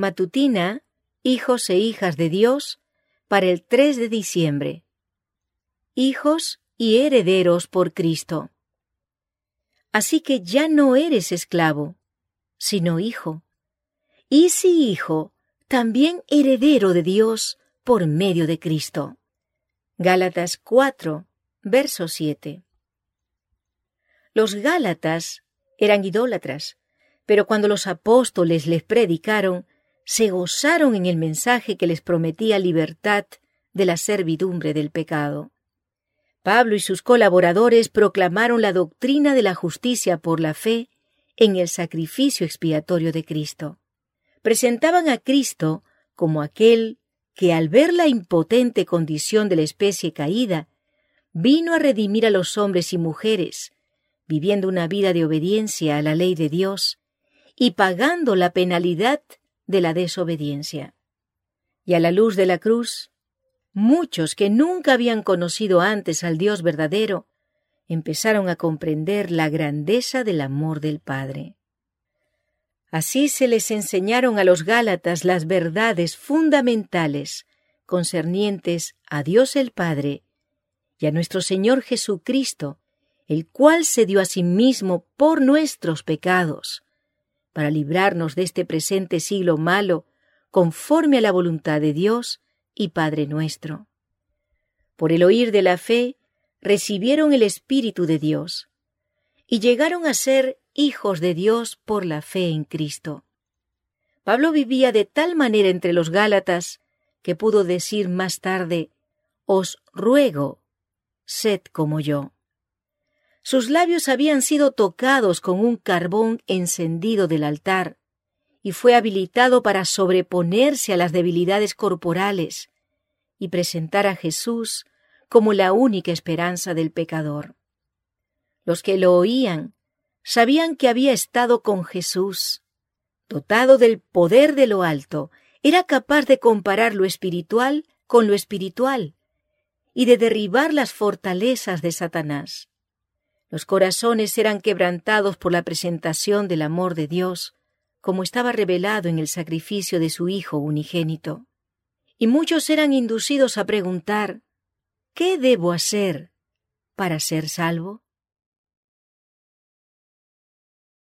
Matutina, hijos e hijas de Dios, para el 3 de diciembre. Hijos y herederos por Cristo. Así que ya no eres esclavo, sino hijo. Y si hijo, también heredero de Dios por medio de Cristo. Gálatas 4, verso 7. Los gálatas eran idólatras, pero cuando los apóstoles les predicaron, se gozaron en el mensaje que les prometía libertad de la servidumbre del pecado. Pablo y sus colaboradores proclamaron la doctrina de la justicia por la fe en el sacrificio expiatorio de Cristo. Presentaban a Cristo como aquel que, al ver la impotente condición de la especie caída, vino a redimir a los hombres y mujeres, viviendo una vida de obediencia a la ley de Dios y pagando la penalidad de la desobediencia. Y a la luz de la cruz, muchos que nunca habían conocido antes al Dios verdadero, empezaron a comprender la grandeza del amor del Padre. Así se les enseñaron a los gálatas las verdades fundamentales concernientes a Dios el Padre y a nuestro Señor Jesucristo, el cual se dio a sí mismo por nuestros pecados, para librarnos de este presente siglo malo, conforme a la voluntad de Dios y Padre nuestro. Por el oír de la fe, recibieron el Espíritu de Dios, y llegaron a ser hijos de Dios por la fe en Cristo. Pablo vivía de tal manera entre los gálatas que pudo decir más tarde: «Os ruego, sed como yo». Sus labios habían sido tocados con un carbón encendido del altar, y fue habilitado para sobreponerse a las debilidades corporales y presentar a Jesús como la única esperanza del pecador. Los que lo oían sabían que había estado con Jesús. Dotado del poder de lo alto, era capaz de comparar lo espiritual con lo espiritual y de derribar las fortalezas de Satanás. Los corazones eran quebrantados por la presentación del amor de Dios, como estaba revelado en el sacrificio de su Hijo unigénito. Y muchos eran inducidos a preguntar: ¿qué debo hacer para ser salvo?